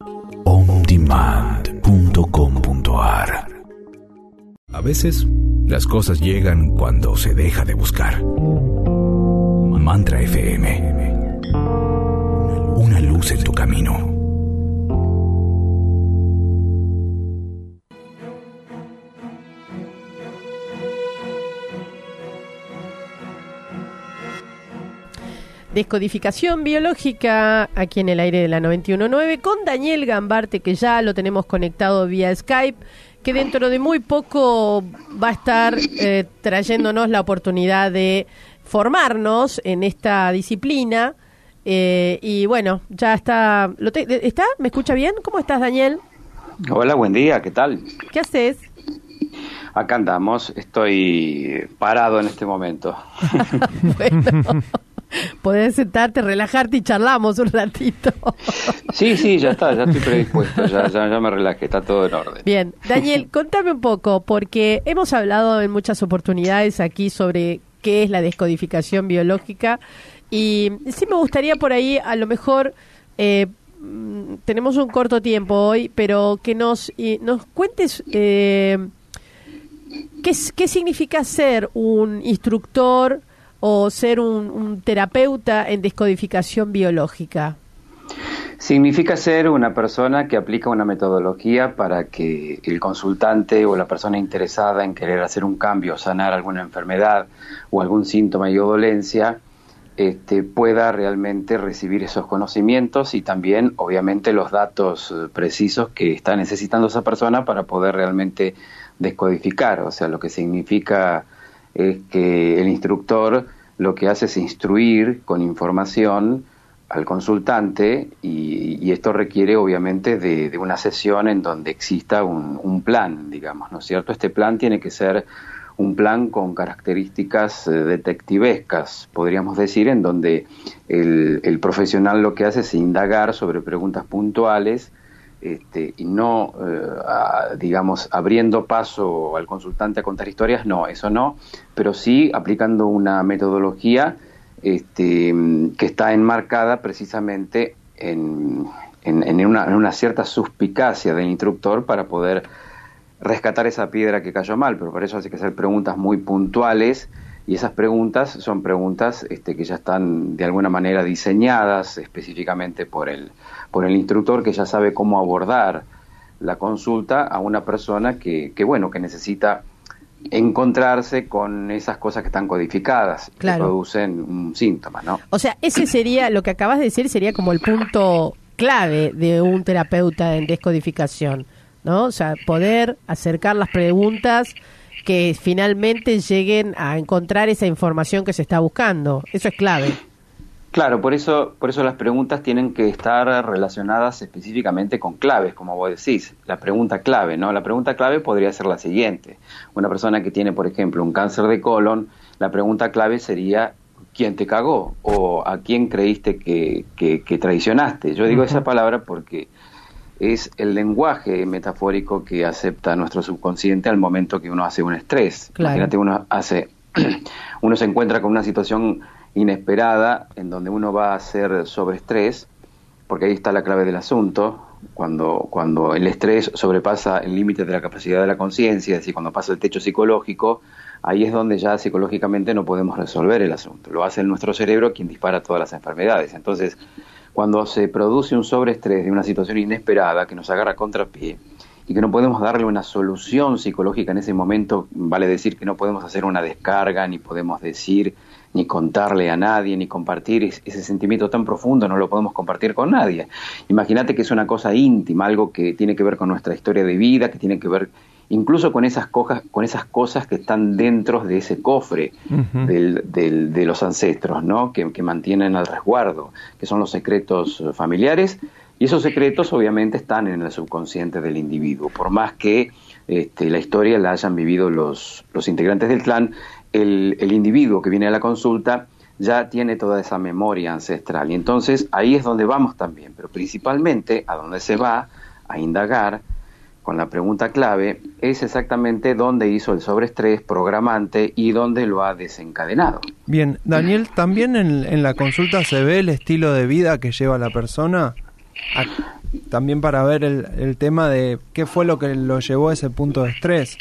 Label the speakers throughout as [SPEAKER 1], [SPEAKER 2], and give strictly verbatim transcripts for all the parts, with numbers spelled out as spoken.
[SPEAKER 1] on demand punto com punto a r. A veces, las cosas llegan cuando se deja de buscar. Mantra F M. Una luz en tu camino.
[SPEAKER 2] Descodificación biológica aquí en el aire de la noventa y uno punto nueve con Daniel Gambarte, que ya lo tenemos conectado vía Skype, que dentro de muy poco va a estar eh, trayéndonos la oportunidad de formarnos en esta disciplina. Eh, y bueno, ya está, ¿lo te, ¿está? ¿Me escucha bien? ¿Cómo estás, Daniel?
[SPEAKER 3] Hola, buen día, ¿qué tal?
[SPEAKER 2] ¿Qué haces?
[SPEAKER 3] Acá andamos, estoy parado en este momento.
[SPEAKER 2] Bueno, podés sentarte, relajarte y charlamos un ratito.
[SPEAKER 3] Sí, sí, ya está, ya estoy predispuesto, ya, ya, ya me relajé, está todo en orden.
[SPEAKER 2] Bien, Daniel, contame un poco, porque hemos hablado en muchas oportunidades aquí sobre qué es la descodificación biológica, y sí me gustaría por ahí, a lo mejor, eh, tenemos un corto tiempo hoy, pero que nos, y nos cuentes eh, qué, qué significa ser un instructor o ser un, un terapeuta en descodificación biológica.
[SPEAKER 3] Significa ser una persona que aplica una metodología para que el consultante o la persona interesada en querer hacer un cambio, sanar alguna enfermedad o algún síntoma y o dolencia, este, pueda realmente recibir esos conocimientos y también, obviamente, los datos precisos que está necesitando esa persona para poder realmente descodificar. O sea, lo que significa es que el instructor lo que hace es instruir con información al consultante y, y esto requiere obviamente de, de una sesión en donde exista un, un plan, digamos, ¿no es cierto? Este plan tiene que ser un plan con características eh, detectivescas, podríamos decir, en donde el, el profesional lo que hace es indagar sobre preguntas puntuales, Este, y no, eh, a, digamos, abriendo paso al consultante a contar historias, no, eso no, pero sí aplicando una metodología este, que está enmarcada precisamente en, en, en, una, en una cierta suspicacia del instructor para poder rescatar esa piedra que cayó mal, pero para eso hay que hacer preguntas muy puntuales. Y esas preguntas son preguntas este, que ya están de alguna manera diseñadas específicamente por el, por el instructor, que ya sabe cómo abordar la consulta a una persona que, que bueno, que necesita encontrarse con esas cosas que están codificadas, claro, que producen un síntoma, ¿no?
[SPEAKER 2] O sea, ese sería, lo que acabas de decir sería como el punto clave de un terapeuta en descodificación, ¿no? O sea, poder acercar las preguntas que finalmente lleguen a encontrar esa información que se está buscando. Eso es clave.
[SPEAKER 3] Claro, por eso, por eso las preguntas tienen que estar relacionadas específicamente con claves, como vos decís. La pregunta clave, ¿no? La pregunta clave podría ser la siguiente. Una persona que tiene, por ejemplo, un cáncer de colon, la pregunta clave sería ¿quién te cagó? O ¿a quién creíste que, que, que traicionaste? Yo digo uh-huh. esa palabra porque es el lenguaje metafórico que acepta nuestro subconsciente al momento que uno hace un estrés. Claro. Imagínate, uno hace, uno se encuentra con una situación inesperada en donde uno va a hacer sobreestrés, porque ahí está la clave del asunto. Cuando, cuando el estrés sobrepasa el límite de la capacidad de la conciencia, es decir, cuando pasa el techo psicológico, ahí es donde ya psicológicamente no podemos resolver el asunto. Lo hace nuestro cerebro, quien dispara todas las enfermedades. Entonces, cuando se produce un sobreestrés de una situación inesperada que nos agarra a contrapié y que no podemos darle una solución psicológica en ese momento, vale decir que no podemos hacer una descarga, ni podemos decir, ni contarle a nadie, ni compartir ese sentimiento tan profundo, no lo podemos compartir con nadie. Imagínate que es una cosa íntima, algo que tiene que ver con nuestra historia de vida, que tiene que ver incluso con esas cosas, con esas cosas que están dentro de ese cofre uh-huh. del, del, de los ancestros, ¿no? Que, que mantienen al resguardo, que son los secretos familiares, y esos secretos obviamente están en el subconsciente del individuo. Por más que este, la historia la hayan vivido los, los integrantes del clan, el, el individuo que viene a la consulta ya tiene toda esa memoria ancestral, y entonces ahí es donde vamos también, pero principalmente a donde se va a indagar con la pregunta clave es exactamente dónde hizo el sobreestrés programante y dónde lo ha desencadenado.
[SPEAKER 4] Bien, Daniel, ¿también en, en la consulta se ve el estilo de vida que lleva la persona? también para ver el, el tema de qué fue lo que lo llevó a ese punto de estrés.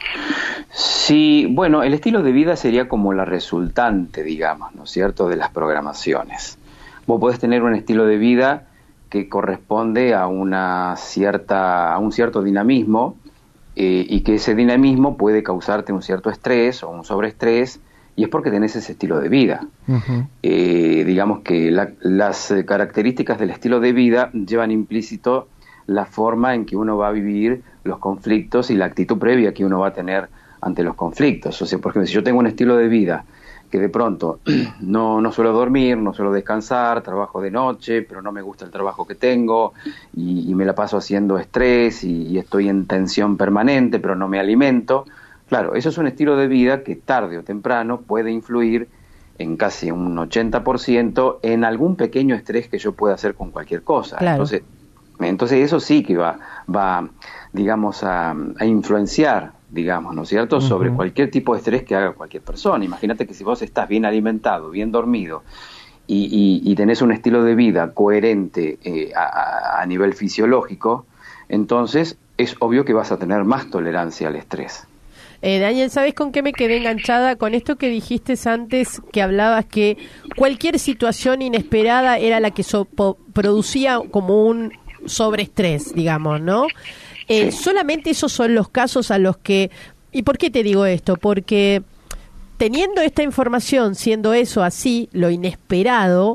[SPEAKER 3] Sí, bueno, el estilo de vida sería como la resultante, digamos, ¿no es cierto?, de las programaciones. Vos podés tener un estilo de vida que corresponde a una cierta, a un cierto dinamismo, eh, y que ese dinamismo puede causarte un cierto estrés o un sobreestrés, y es porque tenés ese estilo de vida. Uh-huh. Eh, digamos que la, las características del estilo de vida llevan implícito la forma en que uno va a vivir los conflictos y la actitud previa que uno va a tener ante los conflictos. O sea, por ejemplo, si yo tengo un estilo de vida que de pronto no, no suelo dormir, no suelo descansar, trabajo de noche, pero no me gusta el trabajo que tengo y, y me la paso haciendo estrés y, y estoy en tensión permanente, pero no me alimento. Claro, eso es un estilo de vida que tarde o temprano puede influir en casi un ochenta por ciento en algún pequeño estrés que yo pueda hacer con cualquier cosa. Claro. Entonces, entonces eso sí que va, va digamos, a, a influenciar, digamos, ¿no es cierto?, uh-huh. sobre cualquier tipo de estrés que haga cualquier persona. Imagínate que si vos estás bien alimentado, bien dormido y, y, y tenés un estilo de vida coherente eh, a, a nivel fisiológico, entonces es obvio que vas a tener más tolerancia al estrés.
[SPEAKER 2] Eh, Daniel, ¿sabes con qué me quedé enganchada? Con esto que dijiste antes, que hablabas que cualquier situación inesperada era la que so- po- producía como un sobreestrés, digamos, ¿no? Eh, sí. Solamente esos son los casos a los que... ¿Y por qué te digo esto? Porque teniendo esta información, siendo eso así, lo inesperado,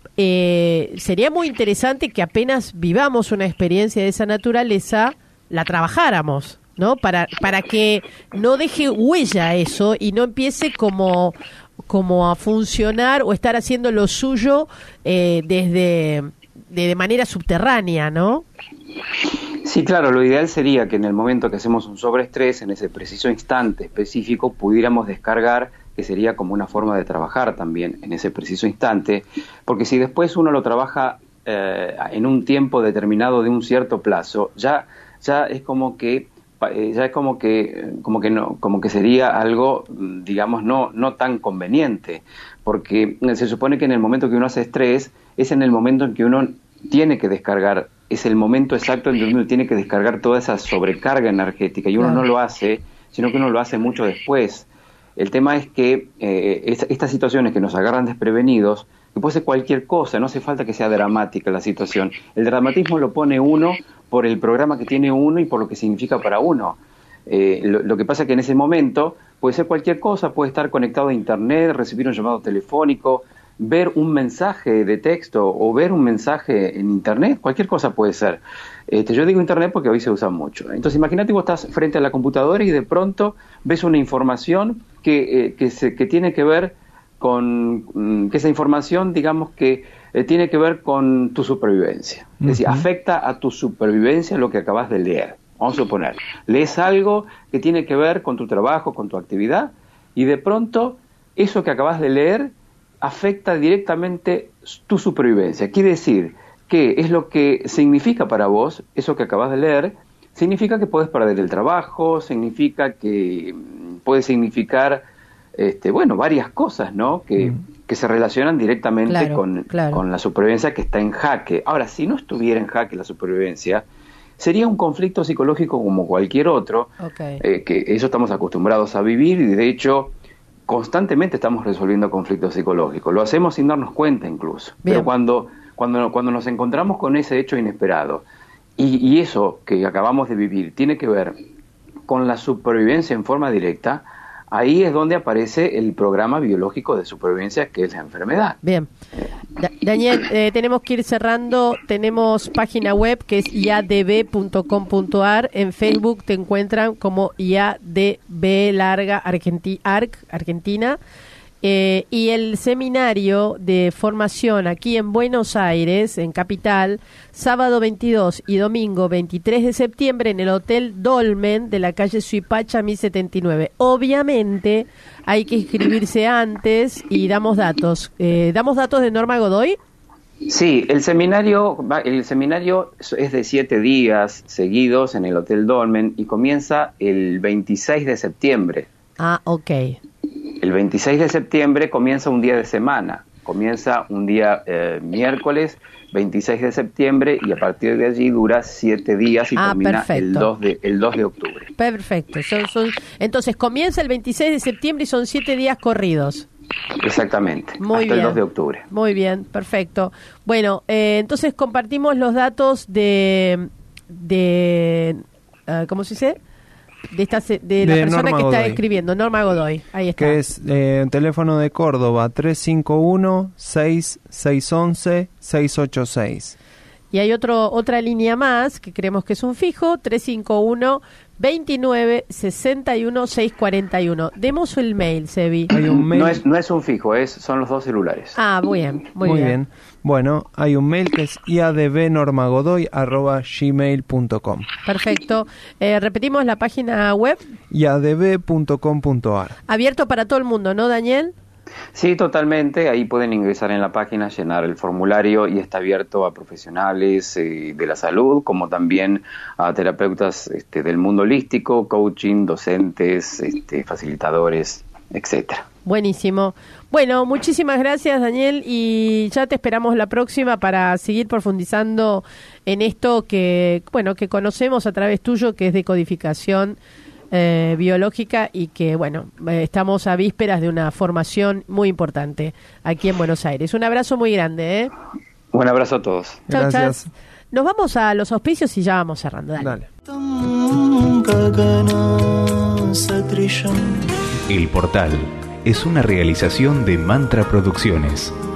[SPEAKER 2] eh, sería muy interesante que apenas vivamos una experiencia de esa naturaleza, la trabajáramos, ¿no? Para para que no deje huella eso y no empiece como, como a funcionar o estar haciendo lo suyo eh, desde de, de manera subterránea, ¿no?
[SPEAKER 3] Sí, claro, lo ideal sería que en el momento que hacemos un sobreestrés, en ese preciso instante específico, pudiéramos descargar, que sería como una forma de trabajar también en ese preciso instante, porque si después uno lo trabaja eh, en un tiempo determinado de un cierto plazo, ya, ya es como que ya es como que como que no como que sería algo, digamos, no no tan conveniente, porque se supone que en el momento que uno hace estrés es en el momento en que uno tiene que descargar, es el momento exacto en que uno tiene que descargar toda esa sobrecarga energética, y uno no lo hace, sino que uno lo hace mucho después. El tema es que eh, es, estas situaciones que nos agarran desprevenidos, que puede ser cualquier cosa, no hace falta que sea dramática la situación. El dramatismo lo pone uno por el programa que tiene uno y por lo que significa para uno. Eh, lo, lo que pasa es que en ese momento puede ser cualquier cosa, puede estar conectado a internet, recibir un llamado telefónico, ver un mensaje de texto o ver un mensaje en internet, cualquier cosa puede ser. Este, yo digo internet porque hoy se usa mucho. Entonces imagínate vos estás frente a la computadora y de pronto ves una información que, eh, que, se, que tiene que ver con, que esa información, digamos que eh, tiene que ver con tu supervivencia. Es decir, uh-huh. afecta a tu supervivencia lo que acabas de leer. Vamos a suponer, lees algo que tiene que ver con tu trabajo, con tu actividad, y de pronto eso que acabas de leer afecta directamente tu supervivencia. Quiere decir que es lo que significa para vos, eso que acabas de leer, significa que puedes perder el trabajo, significa que puede significar, este, bueno, varias cosas, ¿no? Que, mm. que se relacionan directamente claro, con, claro. con la supervivencia que está en jaque. Ahora, si no estuviera en jaque la supervivencia, sería un conflicto psicológico como cualquier otro, okay. eh, que eso estamos acostumbrados a vivir, y de hecho constantemente estamos resolviendo conflictos psicológicos. Lo hacemos sin darnos cuenta incluso. Bien. Pero cuando, cuando, cuando nos encontramos con ese hecho inesperado, y, y eso que acabamos de vivir tiene que ver con la supervivencia en forma directa, ahí es donde aparece el programa biológico de supervivencia, que es la enfermedad.
[SPEAKER 2] Bien. Da- Daniel, eh, tenemos que ir cerrando. Tenemos página web que es i a d b punto com punto a r. En Facebook te encuentran como I A D B larga Argenti- Arc, Argentina. Eh, y el seminario de formación aquí en Buenos Aires, en Capital, sábado veintidós y domingo veintitrés de septiembre en el Hotel Dolmen de la calle Suipacha mil setenta y nueve. Obviamente hay que inscribirse antes y damos datos. Eh, ¿Damos datos de Norma Godoy?
[SPEAKER 3] Sí, el seminario, el seminario es de siete días seguidos en el Hotel Dolmen y comienza el veintiséis de septiembre.
[SPEAKER 2] Ah, ok.
[SPEAKER 3] El veintiséis de septiembre comienza un día de semana. Comienza un día eh, miércoles veintiséis de septiembre y a partir de allí dura siete días y
[SPEAKER 2] ah,
[SPEAKER 3] termina el
[SPEAKER 2] perfecto.
[SPEAKER 3] dos, de, el dos de octubre.
[SPEAKER 2] Perfecto. Son, son, entonces comienza el veintiséis de septiembre y son siete días corridos.
[SPEAKER 3] Exactamente,
[SPEAKER 2] Muy
[SPEAKER 3] hasta
[SPEAKER 2] bien.
[SPEAKER 3] el dos de octubre.
[SPEAKER 2] Muy bien, perfecto. Bueno, eh, entonces compartimos los datos de, de uh, ¿cómo se dice? De, esta, de, de la persona
[SPEAKER 4] Norma
[SPEAKER 2] que está
[SPEAKER 4] Godoy.
[SPEAKER 2] escribiendo, Norma Godoy. Ahí está.
[SPEAKER 4] Que es eh, teléfono de Córdoba tres cinco uno, seis seis once, seis ocho seis.
[SPEAKER 2] Y hay otro otra línea más que creemos que es un fijo, tres cinco uno, veintinueve, sesenta y uno, seiscientos cuarenta y uno. Demos el mail, Sebi.
[SPEAKER 4] Hay un mail.
[SPEAKER 3] No es, no es un fijo, es, son los dos celulares.
[SPEAKER 2] Ah, muy bien, muy,
[SPEAKER 4] Muy
[SPEAKER 2] bien.
[SPEAKER 4] bien. Bueno, hay un mail que es iadbnormagodoy arroba gmail punto com.
[SPEAKER 2] Perfecto. Eh, repetimos la página web.
[SPEAKER 4] iadb punto com punto ar.
[SPEAKER 2] Abierto para todo el mundo, ¿no, Daniel?
[SPEAKER 3] Sí, totalmente. Ahí pueden ingresar en la página, llenar el formulario y está abierto a profesionales eh, de la salud, como también a terapeutas este, del mundo holístico, coaching, docentes, este, facilitadores, etcétera.
[SPEAKER 2] Buenísimo. Bueno, muchísimas gracias, Daniel, y ya te esperamos la próxima para seguir profundizando en esto que, bueno, que conocemos a través tuyo, que es decodificación eh, biológica y que, bueno, eh, estamos a vísperas de una formación muy importante aquí en Buenos Aires. Un abrazo muy grande, ¿eh?
[SPEAKER 3] Un abrazo a todos.
[SPEAKER 2] Chau,
[SPEAKER 4] Gracias.
[SPEAKER 2] chau. Nos vamos a los auspicios y ya vamos cerrando. Dale.
[SPEAKER 4] Dale.
[SPEAKER 1] El Portal es una realización de Mantra Producciones.